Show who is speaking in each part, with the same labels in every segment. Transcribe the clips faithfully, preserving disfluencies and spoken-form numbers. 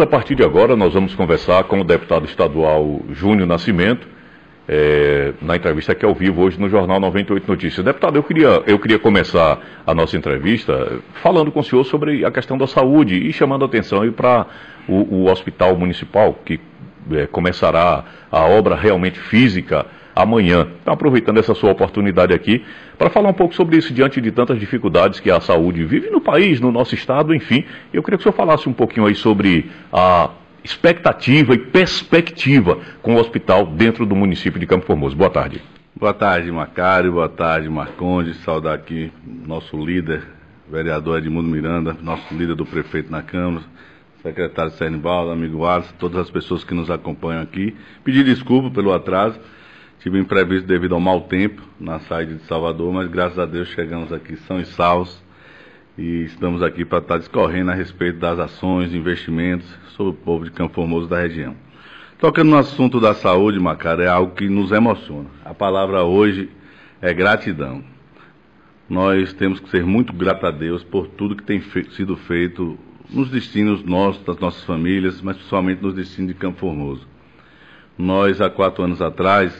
Speaker 1: a partir de agora nós vamos conversar com o deputado estadual Júnior Nascimento, é, na entrevista aqui ao vivo hoje no Jornal noventa e oito Notícias. Deputado, eu queria, eu queria começar a nossa entrevista falando com o senhor sobre a questão da saúde e chamando a atenção para o, o hospital municipal, que é, começará a obra realmente física amanhã. Então, aproveitando essa sua oportunidade aqui, para falar um pouco sobre isso, diante de tantas dificuldades que a saúde vive no país, no nosso estado, enfim, eu queria que o senhor falasse um pouquinho aí sobre a expectativa e perspectiva com o hospital dentro do município de Campo Formoso. Boa tarde.
Speaker 2: Boa tarde, Macário, boa tarde, Marcondes, saudar aqui nosso líder, vereador Edmundo Miranda, nosso líder do prefeito na Câmara, secretário Sernibaldo, amigo Alisson, todas as pessoas que nos acompanham aqui. Pedir desculpa pelo atraso, tive um imprevisto devido ao mau tempo na saída de Salvador, mas graças a Deus chegamos aqui são e salvos e estamos aqui para estar discorrendo a respeito das ações, investimentos sobre o povo de Campo Formoso da região. Tocando no assunto da saúde, Macário, é algo que nos emociona. A palavra hoje é gratidão. Nós temos que ser muito gratos a Deus por tudo que tem fe- sido feito nos destinos nossos, das nossas famílias, mas principalmente nos destinos de Campo Formoso. Nós, há quatro anos atrás,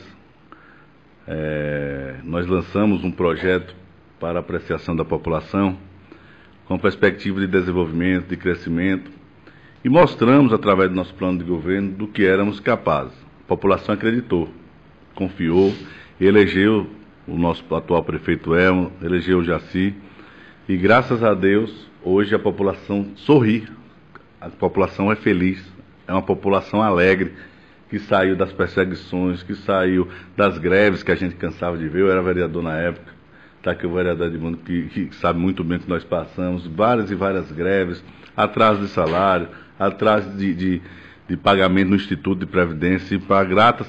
Speaker 2: é, nós lançamos um projeto para apreciação da população, com perspectiva de desenvolvimento, de crescimento, e mostramos, através do nosso plano de governo, do que éramos capazes. A população acreditou, confiou, elegeu o nosso atual prefeito Elmo, elegeu o Jaci, e graças a Deus, hoje a população sorri, a população é feliz, é uma população alegre, que saiu das perseguições, que saiu das greves que a gente cansava de ver. Eu era vereador na época, está aqui o vereador Edmundo, que, que sabe muito bem o que nós passamos, várias e várias greves, atraso de salário, atraso de, de, de pagamento no Instituto de Previdência, e para grata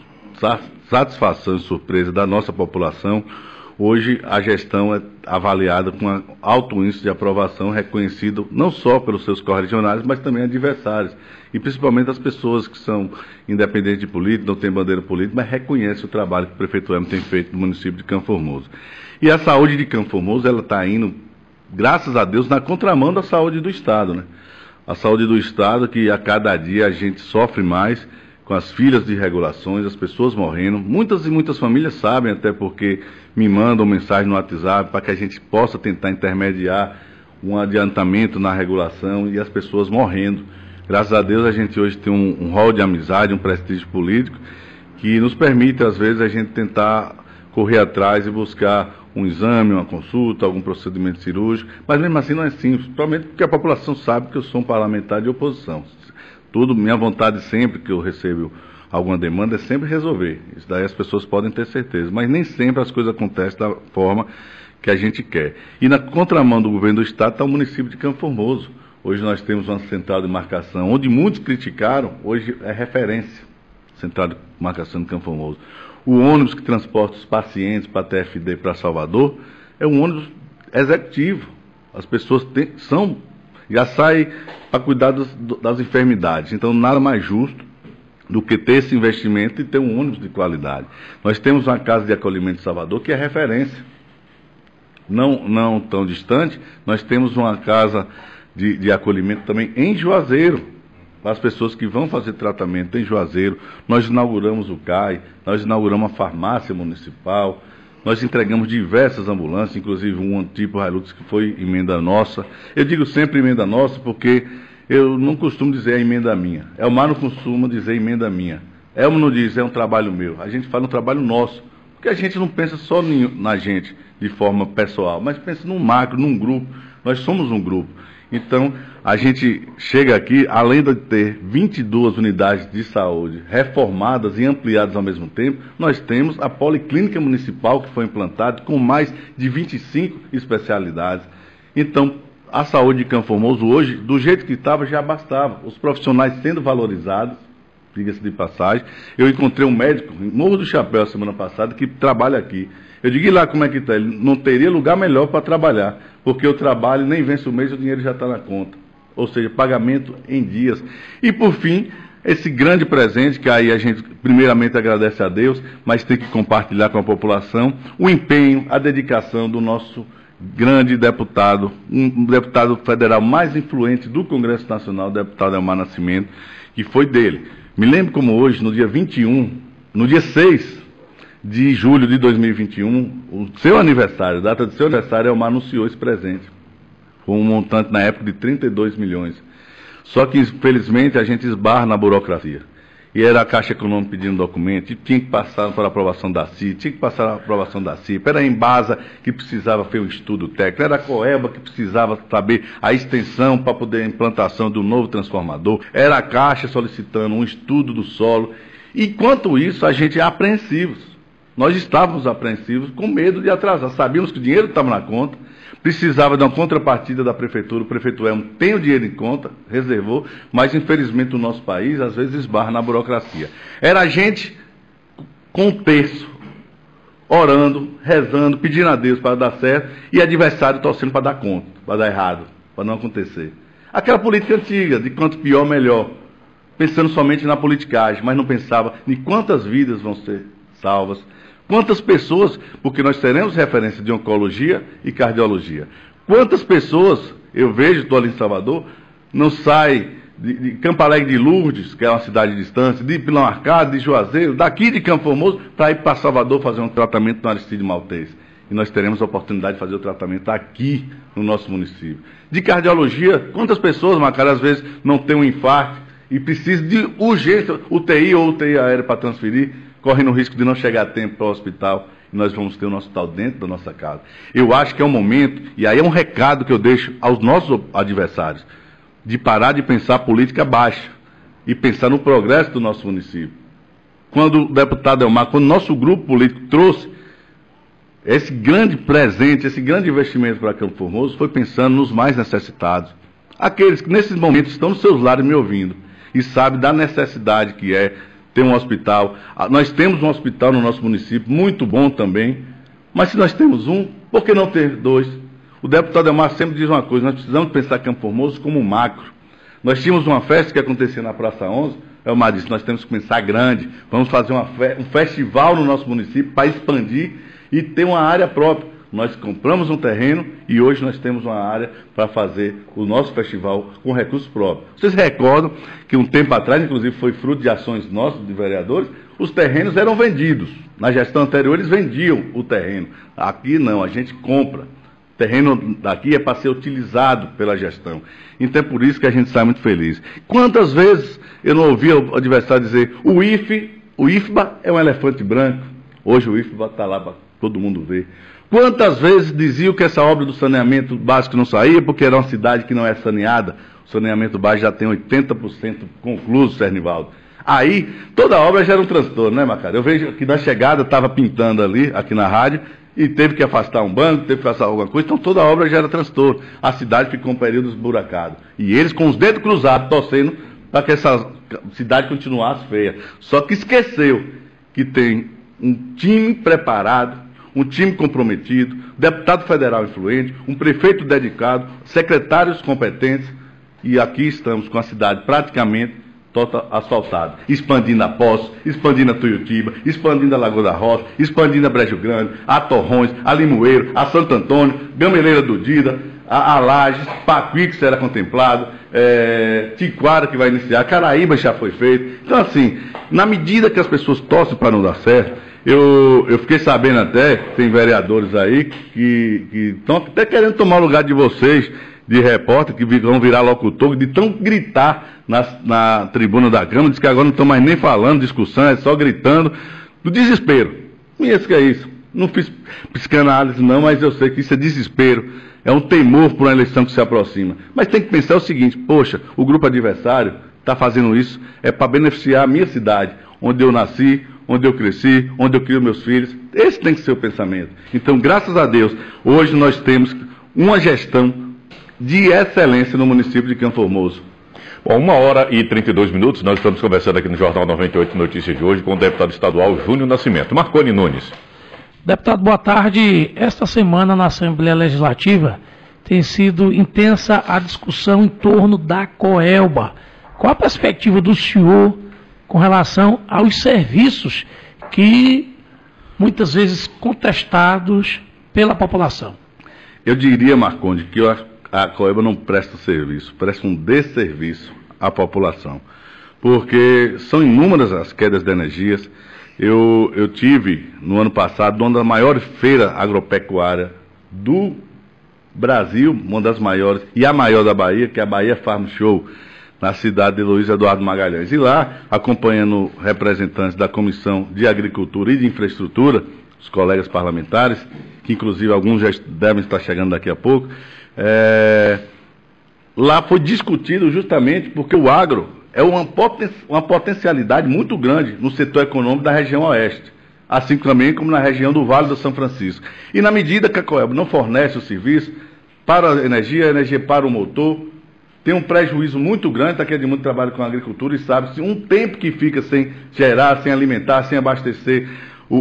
Speaker 2: satisfação e surpresa da nossa população, hoje a gestão é avaliada com um alto índice de aprovação, reconhecido não só pelos seus correligionários, mas também adversários, e principalmente as pessoas que são independentes de política, não têm bandeira política, mas reconhecem o trabalho que o prefeito Elmo tem feito no município de Campo Formoso. E a saúde de Campo Formoso, ela está indo, graças a Deus, na contramão da saúde do Estado, né? A saúde do Estado, que a cada dia a gente sofre mais com as filas de regulações, as pessoas morrendo. Muitas e muitas famílias sabem, até porque me mandam mensagem no WhatsApp para que a gente possa tentar intermediar um adiantamento na regulação, e as pessoas morrendo. Graças a Deus a gente hoje tem um, um rol de amizade, um prestígio político, que nos permite, às vezes, a gente tentar correr atrás e buscar um exame, uma consulta, algum procedimento cirúrgico, mas mesmo assim não é simples, principalmente porque a população sabe que eu sou um parlamentar de oposição. Tudo, minha vontade sempre que eu recebo alguma demanda é sempre resolver. Isso daí as pessoas podem ter certeza, mas nem sempre as coisas acontecem da forma que a gente quer. E na contramão do governo do Estado está o município de Campo Formoso. Hoje nós temos uma central de marcação, onde muitos criticaram, hoje é referência, central de marcação de Campo Formoso. O ônibus que transporta os pacientes para a T F D, para Salvador, é um ônibus executivo. As pessoas têm, são, já saem para cuidar das, das enfermidades. Então, nada mais justo do que ter esse investimento e ter um ônibus de qualidade. Nós temos uma casa de acolhimento em Salvador que é referência. Não, não tão distante, nós temos uma casa de, de acolhimento também em Juazeiro, para as pessoas que vão fazer tratamento em Juazeiro. Nós inauguramos o C A I, nós inauguramos a farmácia municipal, nós entregamos diversas ambulâncias, inclusive um tipo Hilux que foi emenda nossa. Eu digo sempre emenda nossa porque eu não costumo dizer a emenda minha. Elmar não costuma dizer emenda minha. Elmo não diz, é um trabalho meu. A gente faz um trabalho nosso, porque a gente não pensa só na gente de forma pessoal, mas pensa num macro, num grupo. Nós somos um grupo. Então, a gente chega aqui, além de ter vinte e duas unidades de saúde reformadas e ampliadas ao mesmo tempo, nós temos a Policlínica Municipal, que foi implantada com mais de vinte e cinco especialidades. Então, a saúde de Campo Formoso hoje, do jeito que estava, já bastava. Os profissionais sendo valorizados, diga-se de passagem. Eu encontrei um médico em Morro do Chapéu, semana passada, que trabalha aqui. Eu digo, e lá como é que está? Ele não teria lugar melhor para trabalhar, porque o trabalho nem vence o mês e o dinheiro já está na conta. Ou seja, pagamento em dias. E por fim, esse grande presente, que aí a gente primeiramente agradece a Deus, mas tem que compartilhar com a população, o empenho, a dedicação do nosso grande deputado, um deputado federal mais influente do Congresso Nacional, o deputado Elmar Nascimento, que foi dele. Me lembro como hoje, no dia vinte e um, no dia seis de julho de dois mil e vinte e um, o seu aniversário, a data do seu aniversário, Elmar anunciou esse presente. Foi um montante na época de trinta e dois milhões. Só que, infelizmente, a gente esbarra na burocracia. E era a Caixa Econômica pedindo documento, e tinha que passar para a aprovação da C I, tinha que passar a aprovação da C I P, era a Embasa que precisava fazer um estudo técnico, era a Coelba que precisava saber a extensão para poder a implantação do novo transformador, era a Caixa solicitando um estudo do solo. Enquanto isso, a gente é apreensivos. Nós estávamos apreensivos com medo de atrasar. Sabíamos que o dinheiro estava na conta, precisava de uma contrapartida da Prefeitura. O prefeito Elmo tem o dinheiro em conta, reservou, mas infelizmente o nosso país às vezes esbarra na burocracia. Era a gente com um terço, orando, rezando, pedindo a Deus para dar certo, e adversário torcendo para dar conta, para dar errado, para não acontecer. Aquela política antiga, de quanto pior, melhor, pensando somente na politicagem, mas não pensava em quantas vidas vão ser salvas, quantas pessoas, porque nós teremos referência de oncologia e cardiologia. Quantas pessoas, eu vejo, estou ali em Salvador, não sai de, de Campo Alegre de Lourdes, que é uma cidade distante, de Pilão Arcado, de Juazeiro, daqui de Campo Formoso, para ir para Salvador fazer um tratamento no Aristide Maltês. E nós teremos a oportunidade de fazer o tratamento aqui no nosso município. De cardiologia, quantas pessoas, Macario, às vezes não tem um infarto e precisa de urgência, U T I ou U T I aérea para transferir, correndo o risco de não chegar a tempo para o hospital, e nós vamos ter o nosso hospital dentro da nossa casa. Eu acho que é um momento, e aí é um recado que eu deixo aos nossos adversários, de parar de pensar política baixa, e pensar no progresso do nosso município. Quando o deputado Elmar, quando o nosso grupo político trouxe esse grande presente, esse grande investimento para Campo Formoso, foi pensando nos mais necessitados. Aqueles que nesses momentos estão nos seus lares me ouvindo, e sabem da necessidade que é ter um hospital. Nós temos um hospital no nosso município, muito bom também, mas se nós temos um, por que não ter dois? O deputado Elmar sempre diz uma coisa, nós precisamos pensar Campo Formoso como um macro. Nós tínhamos uma festa que acontecia na Praça onze, Elmar disse, nós temos que pensar grande, vamos fazer uma fe um festival no nosso município para expandir e ter uma área própria. Nós compramos um terreno e hoje nós temos uma área para fazer o nosso festival com recursos próprios. Vocês recordam que um tempo atrás, inclusive foi fruto de ações nossas, de vereadores, os terrenos eram vendidos. Na gestão anterior eles vendiam o terreno. Aqui não, a gente compra. O terreno daqui é para ser utilizado pela gestão. Então é por isso que a gente sai muito feliz. Quantas vezes eu não ouvi o adversário dizer, o I F E, o I F B A é um elefante branco. Hoje o I F B A está lá para todo mundo ver. Quantas vezes diziam que essa obra do saneamento básico não saía porque era uma cidade que não é saneada? O saneamento básico já tem oitenta por cento concluído, Sernivaldo. Aí, toda a obra já era um transtorno, né, Macario? Eu vejo que na chegada estava pintando ali, aqui na rádio, e teve que afastar um banco, teve que afastar alguma coisa, então toda a obra já era transtorno. A cidade ficou um período esburacado. E eles com os dedos cruzados, torcendo para que essa cidade continuasse feia. Só que esqueceu que tem um time preparado, um time comprometido, deputado federal influente, um prefeito dedicado, secretários competentes, e aqui estamos com a cidade praticamente toda asfaltada, expandindo a Poço, expandindo a Tuiutiba, expandindo a Lagoa da Roça, expandindo a Brejo Grande, a Torrões, a Limoeiro, a Santo Antônio, Gameleira do Dida, a, a Lages, Pacuí que será contemplado, é, Tiquara que vai iniciar, Caraíba já foi feito. Então assim, na medida que as pessoas torcem para não dar certo, Eu, eu fiquei sabendo até, que tem vereadores aí que estão até querendo tomar o lugar de vocês, de repórter, que vão virar locutor, de tão gritar na, na tribuna da Câmara, diz que agora não estão mais nem falando, discussão, é só gritando, do desespero. Conheço que é isso. Não fiz psicanálise não, mas eu sei que isso é desespero, é um temor por uma eleição que se aproxima. Mas tem que pensar o seguinte, poxa, o grupo adversário está fazendo isso, é para beneficiar a minha cidade, onde eu nasci, onde eu cresci, onde eu crio meus filhos. Esse tem que ser o pensamento. Então, graças a Deus, hoje nós temos uma gestão de excelência no município de Campo Formoso.
Speaker 1: Bom, uma hora e trinta e dois minutos, nós estamos conversando aqui no Jornal noventa e oito Notícias de hoje com o deputado estadual Júnior Nascimento. Marconi Nunes.
Speaker 3: Deputado, boa tarde. Esta semana na Assembleia Legislativa tem sido intensa a discussão em torno da Coelba. Qual a perspectiva do senhor com relação aos serviços que muitas vezes contestados pela população?
Speaker 2: Eu diria, Marconde, que a, a Coelba não presta serviço, presta um desserviço à população, porque são inúmeras as quedas de energias. Eu, eu tive, no ano passado, uma das maiores feiras agropecuárias do Brasil, uma das maiores, e a maior da Bahia, que é a Bahia Farm Show, na cidade de Luiz Eduardo Magalhães. E lá, acompanhando representantes da Comissão de Agricultura e de Infraestrutura, os colegas parlamentares, que inclusive alguns já devem estar chegando daqui a pouco, é, lá foi discutido justamente porque o agro é uma, poten uma potencialidade muito grande no setor econômico da região oeste, assim também como na região do Vale do São Francisco. E na medida que a Coelba não fornece o serviço para a energia, a energia para o motor, tem um prejuízo muito grande, está aqui de muito trabalho com a agricultura e sabe-se um tempo que fica sem gerar, sem alimentar, sem abastecer o,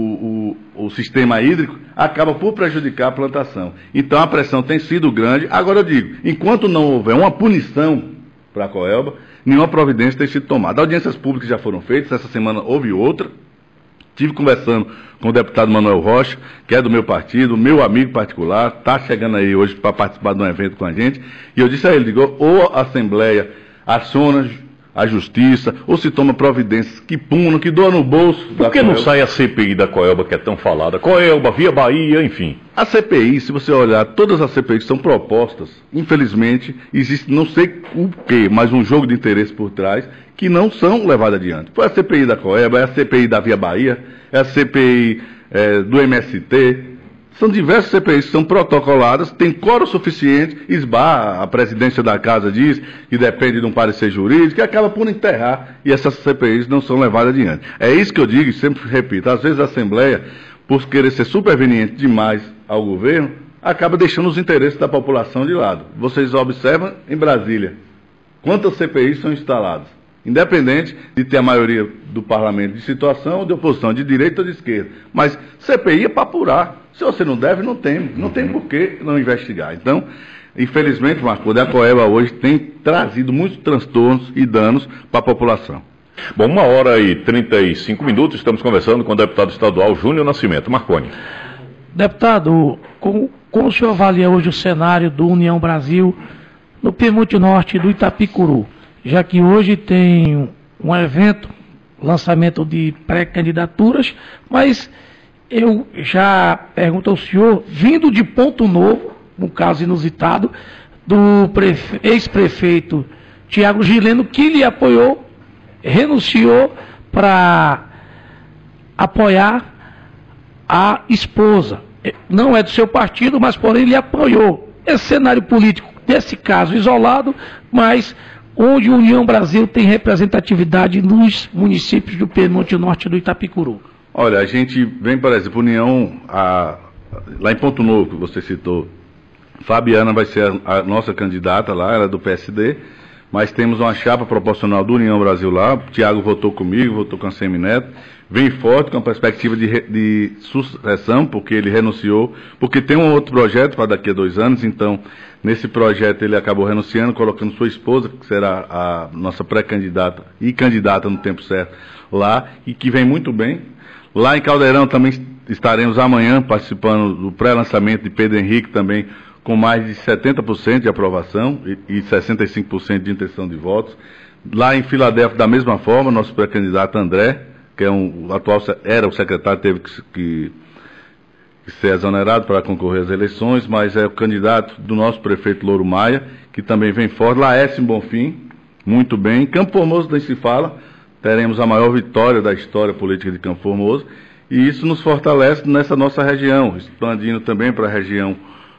Speaker 2: o, o, o sistema hídrico, acaba por prejudicar a plantação. Então a pressão tem sido grande. Agora eu digo, enquanto não houver uma punição para a Coelba, nenhuma providência tem sido tomada. Audiências públicas já foram feitas, essa semana houve outra. Estive conversando com o deputado Manuel Rocha, que é do meu partido, meu amigo particular, está chegando aí hoje para participar de um evento com a gente, e eu disse a ele, digo, ou a Assembleia aciona a Justiça, ou se toma providências que punam, que doam no bolso.
Speaker 1: Por que não sai a C P I da Coelba, que é tão falada? Coelba, Via Bahia, enfim.
Speaker 2: A C P I, se você olhar, todas as C P Is são propostas, infelizmente, existe não sei o quê, mas um jogo de interesse por trás, que não são levadas adiante. Foi a C P I da Coelba, é a C P I da Via Bahia, é a C P I é, do M S T. São diversas C P Is que são protocoladas, tem coro suficiente, esbarra, a presidência da casa diz que depende de um parecer jurídico, e acaba por enterrar, e essas C P Is não são levadas adiante. É isso que eu digo e sempre repito, às vezes a Assembleia, por querer ser superveniente demais ao governo, acaba deixando os interesses da população de lado. Vocês observam em Brasília, quantas C P Is são instaladas? Independente de ter a maioria do parlamento de situação ou de oposição, de direita ou de esquerda. Mas C P I é para apurar. Se você não deve, não tem. Não tem por que não investigar. Então, infelizmente, Marco, a Coelba hoje tem trazido muitos transtornos e danos para a população.
Speaker 1: Bom, uma hora e trinta e cinco minutos, estamos conversando com o deputado estadual Júnior Nascimento. Marconi.
Speaker 3: Deputado, como, como o senhor avalia hoje o cenário do União Brasil no Piemonte Norte do Itapicuru? Já que hoje tem um evento, lançamento de pré-candidaturas, mas eu já pergunto ao senhor, vindo de Ponto Novo, um caso inusitado, do ex-prefeito Tiago Gileno, que lhe apoiou, renunciou para apoiar a esposa. Não é do seu partido, mas porém lhe apoiou. Esse cenário político, desse caso isolado, mas onde a União Brasil tem representatividade nos municípios do Piemonte Norte do Itapicuru.
Speaker 2: Olha, a gente vem, por exemplo, União, a, lá em Ponto Novo, que você citou, Fabiana vai ser a, a nossa candidata lá, ela é do P S D, mas temos uma chapa proporcional do União Brasil lá, o Tiago votou comigo, votou com a Semineto, vem forte com a perspectiva de, de sucessão, porque ele renunciou, porque tem um outro projeto para daqui a dois anos, então, nesse projeto ele acabou renunciando, colocando sua esposa, que será a nossa pré-candidata e candidata no tempo certo lá, e que vem muito bem. Lá em Caldeirão também estaremos amanhã participando do pré-lançamento de Pedro Henrique também, com mais de setenta por cento de aprovação e, e sessenta e cinco por cento de intenção de votos. Lá em Filadélfia, da mesma forma, nosso pré-candidato André, que é um, o atual era o secretário, teve que, que, que ser exonerado para concorrer às eleições, mas é o candidato do nosso prefeito Louro Maia, que também vem forte. Laércio Bonfim, muito bem. Campo Formoso nem se fala, teremos a maior vitória da história política de Campo Formoso, e isso nos fortalece nessa nossa região, expandindo também para a região,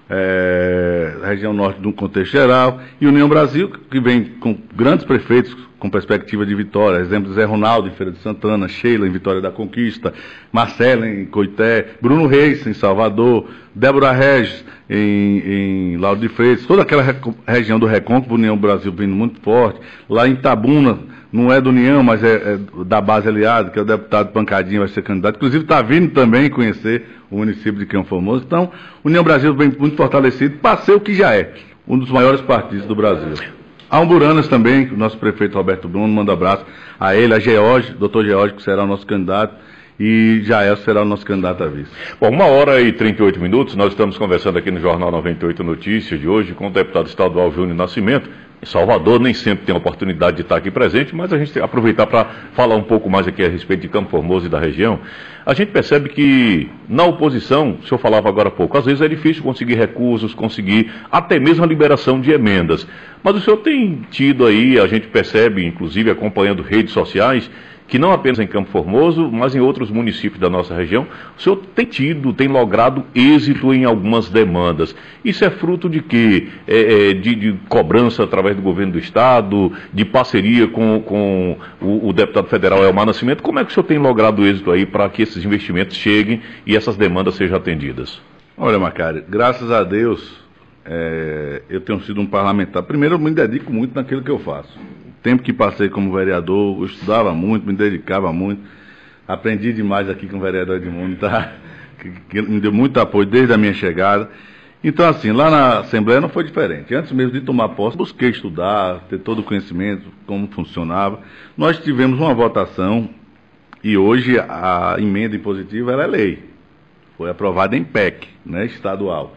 Speaker 2: é, região norte no contexto geral, e União Brasil, que vem com grandes prefeitos com perspectiva de vitória, exemplo, Zé Ronaldo em Feira de Santana, Sheila em Vitória da Conquista, Marcela em Coité, Bruno Reis em Salvador, Débora Regis em, em Lauro de Freitas, toda aquela re região do Recôncavo, União Brasil vindo muito forte, lá em Tabuna, não é do União, mas é, é da base aliada, que é o deputado Pancadinho, vai ser candidato, inclusive está vindo também conhecer o município de Campo Formoso. Então, União Brasil vem muito fortalecido, para ser o que já é, um dos maiores partidos do Brasil. A Umburanas também, o nosso prefeito Roberto Bruno, manda abraço a ele, a George, doutor George, que será o nosso candidato, e Jaelson será o nosso candidato a vice.
Speaker 1: Bom, uma hora e trinta e oito minutos, nós estamos conversando aqui no Jornal noventa e oito Notícias de hoje com o deputado estadual Júnior Nascimento. Em Salvador nem sempre tem a oportunidade de estar aqui presente, mas a gente tem que aproveitar para falar um pouco mais aqui a respeito de Campo Formoso e da região. A gente percebe que na oposição, o senhor falava agora há pouco, às vezes é difícil conseguir recursos, conseguir até mesmo a liberação de emendas. Mas o senhor tem tido aí, a gente percebe, inclusive acompanhando redes sociais, que não apenas em Campo Formoso, mas em outros municípios da nossa região, o senhor tem tido, tem logrado êxito em algumas demandas. Isso é fruto de quê? É, é, de, de cobrança através do governo do Estado, de parceria com, com o, o deputado federal Elmar Nascimento. Como é que o senhor tem logrado êxito aí para que esses investimentos cheguem e essas demandas sejam atendidas?
Speaker 2: Olha, Macari, graças a Deus, é, eu tenho sido um parlamentar. Primeiro, eu me dedico muito naquilo que eu faço. Tempo que passei como vereador, eu estudava muito, me dedicava muito, aprendi demais aqui com o vereador Edmundo, tá? que, que me deu muito apoio desde a minha chegada. Então, assim, lá na Assembleia não foi diferente. Antes mesmo de tomar posse, busquei estudar, ter todo o conhecimento, como funcionava. Nós tivemos uma votação e hoje a emenda impositiva ela é lei. Foi aprovada em P E C, né, estadual.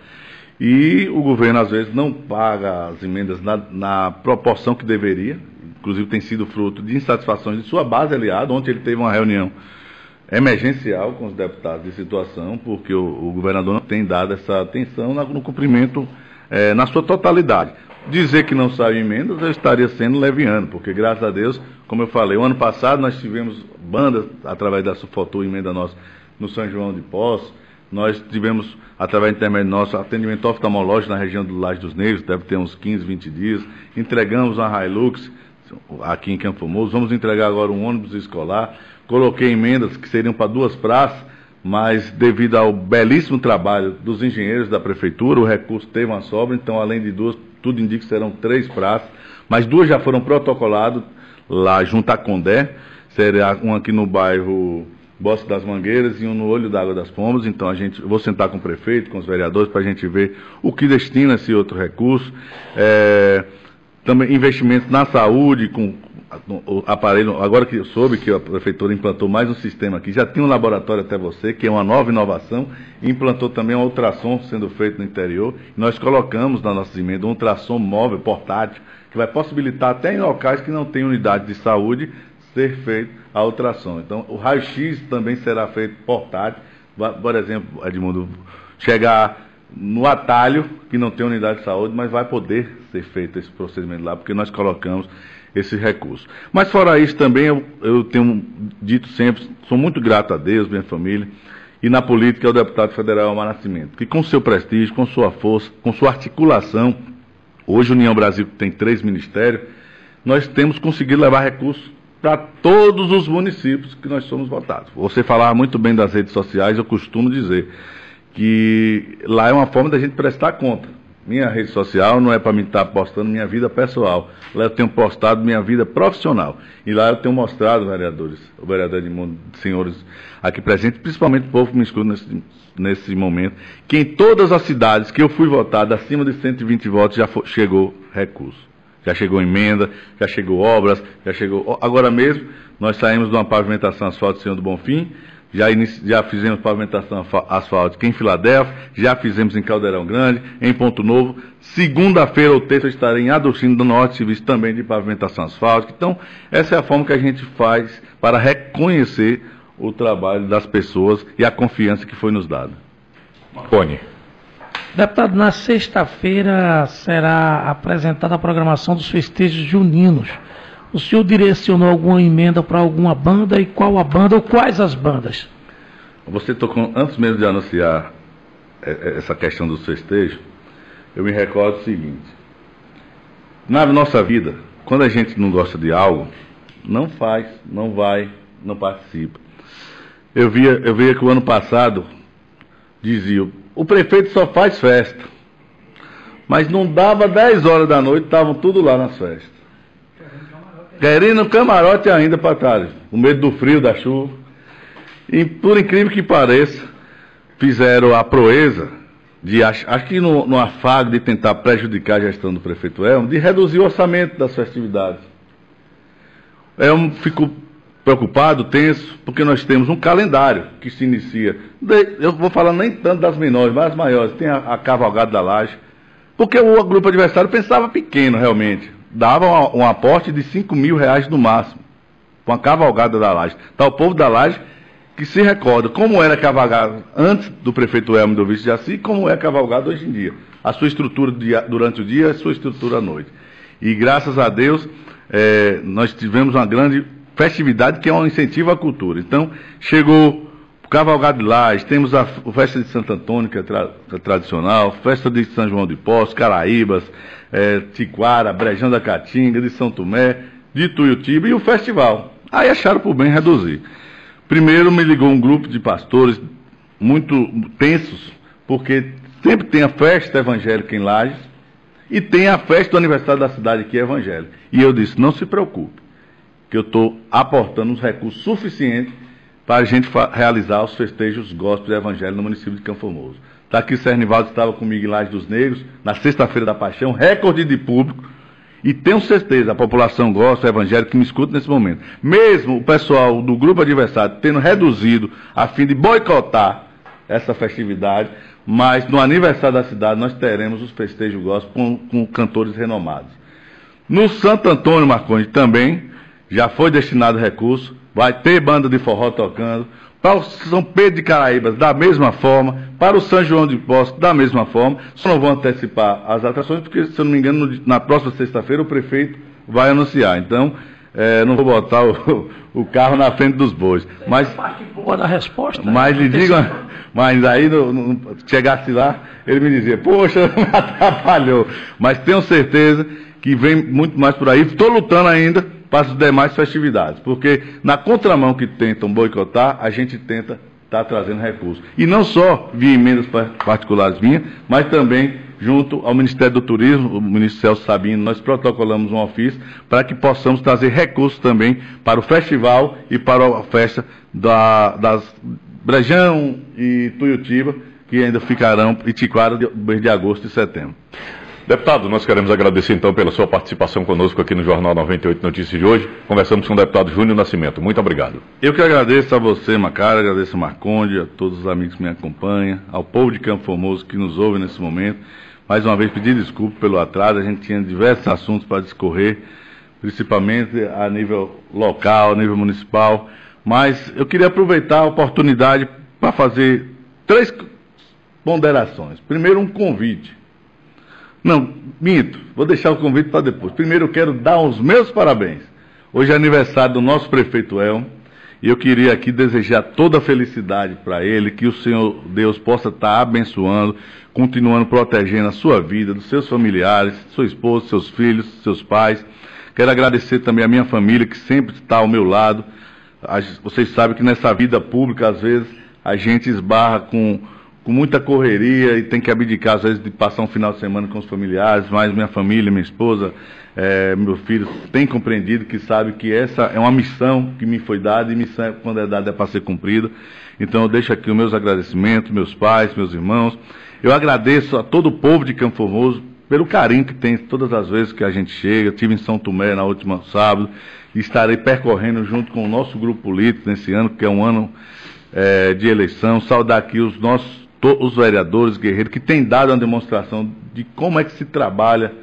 Speaker 2: E o governo, às vezes, não paga as emendas na, na proporção que deveria. Inclusive tem sido fruto de insatisfações de sua base aliada. Ontem ele teve uma reunião emergencial com os deputados de situação, porque o, o governador não tem dado essa atenção no cumprimento eh, na sua totalidade. Dizer que não saiu emendas, eu estaria sendo leviano, porque graças a Deus, como eu falei, o ano passado nós tivemos bandas, através da Sufotur, emenda nossa, no São João de Poços. Nós tivemos, através do intermédio nosso, atendimento oftalmológico na região do Laje dos Negros, deve ter uns quinze, vinte dias. Entregamos uma Hilux aqui em Campo Formoso, vamos entregar agora um ônibus escolar. Coloquei emendas que seriam para duas praças, mas devido ao belíssimo trabalho dos engenheiros da prefeitura, o recurso teve uma sobra, então além de duas, tudo indica que serão três praças, mas duas já foram protocoladas lá junto à Condé, será uma aqui no bairro Bosque das Mangueiras e um no Olho d'Água das Pombas. Então a gente, eu vou sentar com o prefeito, com os vereadores, para a gente ver o que destina esse outro recurso. É, também investimentos na saúde, com o aparelho, agora que eu soube que a prefeitura implantou mais um sistema aqui, já tinha um laboratório até você, que é uma nova inovação, e implantou também um ultrassom sendo feito no interior. Nós colocamos na nossa emenda um ultrassom móvel, portátil, que vai possibilitar até em locais que não tem unidade de saúde, ser feito a ultrassom. Então, o raio-x também será feito portátil. Por exemplo, Edmundo, chegar no atalho, que não tem unidade de saúde, mas vai poder ser feito esse procedimento lá, porque nós colocamos esse recurso. Mas fora isso também, eu, eu tenho dito sempre, sou muito grato a Deus, minha família, e na política é o deputado federal Elmar Nascimento, que com seu prestígio, com sua força, com sua articulação, hoje a União Brasil tem três ministérios, nós temos conseguido levar recursos para todos os municípios que nós somos votados. Você falava muito bem das redes sociais, eu costumo dizer que lá é uma forma da gente prestar conta. Minha rede social não é para mim estar postando minha vida pessoal. Lá eu tenho postado minha vida profissional. E lá eu tenho mostrado, vereadores, o vereador Edmundo, senhores aqui presentes, principalmente o povo que me escuta nesse, nesse momento, que em todas as cidades que eu fui votado, acima de cento e vinte votos, já for, chegou recurso. Já chegou emenda, já chegou obras, já chegou... Agora mesmo, nós saímos de uma pavimentação asfáltica do Senhor do Bonfim, já, inici... já fizemos pavimentação asfáltica em Filadélfia, já fizemos em Caldeirão Grande, em Ponto Novo. Segunda-feira ou terça eu estarei em Adocino do Norte, serviço também de pavimentação asfáltica. Então, essa é a forma que a gente faz para reconhecer o trabalho das pessoas e a confiança que foi nos dada.
Speaker 1: Marconi.
Speaker 3: Deputado, na sexta-feira será apresentada a programação dos festejos juninos. O senhor direcionou alguma emenda para alguma banda e qual a banda ou quais as bandas?
Speaker 2: Você tocou, antes mesmo de anunciar essa questão dos festejos, eu me recordo o seguinte: na nossa vida, quando a gente não gosta de algo, não faz, não vai, não participa. Eu via, eu via que o ano passado dizia, o prefeito só faz festa. Mas não dava dez horas da noite, estavam tudo lá nas festas. Querendo camarote ainda para trás, com medo do frio, da chuva. E por incrível que pareça, fizeram a proeza de, acho, acho que no, no afago de tentar prejudicar a gestão do prefeito Elmo, de reduzir o orçamento das festividades. Elmo ficou preocupado, tenso, porque nós temos um calendário que se inicia. Eu vou falar nem tanto das menores, mas as maiores. Tem a, a Cavalgada da Laje, porque o grupo adversário pensava pequeno, realmente. Dava um, um aporte de cinco mil reais no máximo, com a Cavalgada da Laje. Tá, o povo da Laje que se recorda como era a cavalgada antes do prefeito Elmo e do vice Jaci, e como é a cavalgada hoje em dia. A sua estrutura durante o dia e a sua estrutura à noite. E graças a Deus, é, nós tivemos uma grande festividade que é um incentivo à cultura. Então, chegou o Cavalgado de Laje, temos a, a Festa de Santo Antônio, que é, tra, que é tradicional, Festa de São João de Poços, Caraíbas, é, Tiquara, Brejão da Caatinga, de São Tomé, de Tuiutiba e o festival. Aí acharam por bem reduzir. Primeiro me ligou um grupo de pastores muito tensos, porque sempre tem a festa evangélica em Lajes e tem a festa do aniversário da cidade que é evangélica. E eu disse, não se preocupe, que eu estou aportando os recursos suficientes para a gente realizar os festejos gospel evangélicos no município de Campo Formoso. Está aqui o Cernivaldo, estava comigo em Lajes dos Negros, na sexta-feira da Paixão, recorde de público, e tenho certeza, a população gospel evangélica que me escuta nesse momento, mesmo o pessoal do grupo adversário tendo reduzido a fim de boicotar essa festividade, mas no aniversário da cidade nós teremos os festejos gospel com, com cantores renomados. No Santo Antônio Marcondes também, já foi destinado recurso, vai ter banda de forró tocando, para o São Pedro de Caraíbas, da mesma forma, para o São João de Poços, da mesma forma. Só não vou antecipar as atrações, porque, se eu não me engano, no, na próxima sexta-feira o prefeito vai anunciar. Então, é, não vou botar o, o carro na frente dos bois. Mas,
Speaker 3: parte boa da resposta.
Speaker 2: Mas lhe digo, mas aí, no, no, chegasse lá, ele me dizia, poxa, me atrapalhou. Mas tenho certeza que vem muito mais por aí. Estou lutando ainda para as demais festividades, porque na contramão que tentam boicotar, a gente tenta estar tá trazendo recursos. E não só via emendas particulares minhas, mas também junto ao Ministério do Turismo, o ministro Celso Sabino, nós protocolamos um ofício para que possamos trazer recursos também para o festival e para a festa da, das Brejão e Tuiutiba, que ainda ficarão, e Tiquara, no mês de agosto e setembro.
Speaker 1: Deputado, nós queremos agradecer então pela sua participação conosco aqui no Jornal noventa e oito Notícias de hoje. Conversamos com o deputado Júnior Nascimento. Muito obrigado.
Speaker 2: Eu que agradeço a você, Macara, agradeço a Marconde, a todos os amigos que me acompanham, ao povo de Campo Formoso que nos ouve nesse momento. Mais uma vez pedir desculpa pelo atraso, a gente tinha diversos assuntos para discorrer, principalmente a nível local, a nível municipal, mas eu queria aproveitar a oportunidade para fazer três ponderações. Primeiro, um convite. Não, minto, vou deixar o convite para depois. Primeiro eu quero dar os meus parabéns. Hoje é aniversário do nosso prefeito Elmo, e eu queria aqui desejar toda a felicidade para ele, que o Senhor Deus possa estar abençoando, continuando protegendo a sua vida, dos seus familiares, sua esposa, seus filhos, seus pais. Quero agradecer também a minha família, que sempre está ao meu lado. Vocês sabem que nessa vida pública, às vezes, a gente esbarra com... com muita correria e tem que abdicar, às vezes, de passar um final de semana com os familiares, mas minha família, minha esposa, é, meu filho, tem compreendido, que sabe que essa é uma missão que me foi dada, e missão, quando é dada, é para ser cumprida. Então, eu deixo aqui os meus agradecimentos, meus pais, meus irmãos. Eu agradeço a todo o povo de Campo Formoso pelo carinho que tem todas as vezes que a gente chega. Estive em São Tomé na última sábado, e estarei percorrendo junto com o nosso grupo político nesse ano, que é um ano é, de eleição. Saudar aqui os nossos os vereadores guerreiros que têm dado uma demonstração de como é que se trabalha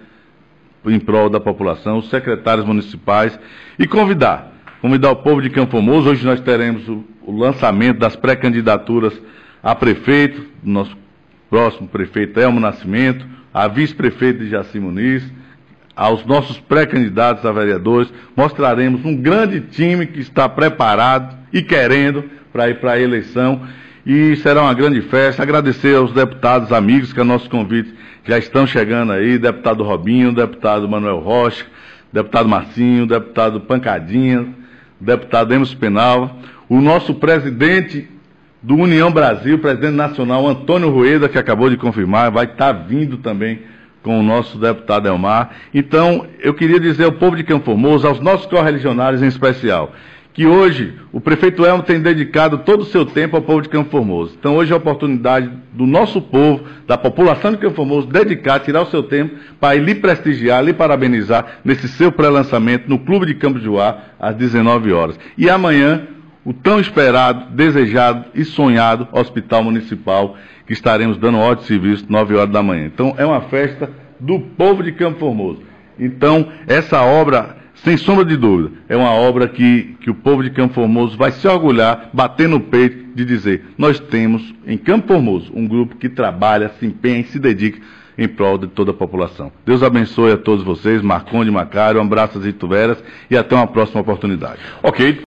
Speaker 2: em prol da população, os secretários municipais, e convidar, convidar o povo de Campo Formoso. Hoje nós teremos o, o lançamento das pré-candidaturas a prefeito, do nosso próximo prefeito Elmo Nascimento, a vice-prefeito de Jaci Muniz, aos nossos pré-candidatos a vereadores. Mostraremos um grande time que está preparado e querendo para ir para a eleição. E será uma grande festa. Agradecer aos deputados amigos, que a nossos convites já estão chegando aí, deputado Robinho, deputado Manuel Rocha, deputado Marcinho, deputado Pancadinha, deputado Emerson Penal, o nosso presidente do União Brasil, presidente nacional, Antônio Rueda, que acabou de confirmar, vai estar vindo também com o nosso deputado Elmar. Então, eu queria dizer ao povo de Campo Formoso, aos nossos correligionários em especial, que hoje o prefeito Elmo tem dedicado todo o seu tempo ao povo de Campo Formoso. Então hoje é a oportunidade do nosso povo, da população de Campo Formoso, dedicar, tirar o seu tempo para ir lhe prestigiar, lhe parabenizar nesse seu pré-lançamento no Clube de Campo Juá, às dezenove horas. E amanhã, o tão esperado, desejado e sonhado Hospital Municipal, que estaremos dando ordem de serviço nove horas da manhã. Então é uma festa do povo de Campo Formoso. Então essa obra, sem sombra de dúvida, é uma obra que, que o povo de Campo Formoso vai se orgulhar, bater no peito, de dizer: nós temos em Campo Formoso um grupo que trabalha, se empenha e se dedica em prol de toda a população. Deus abençoe a todos vocês, Marconde, Macário, um abraço às Ituveras e até uma próxima oportunidade.
Speaker 1: Ok.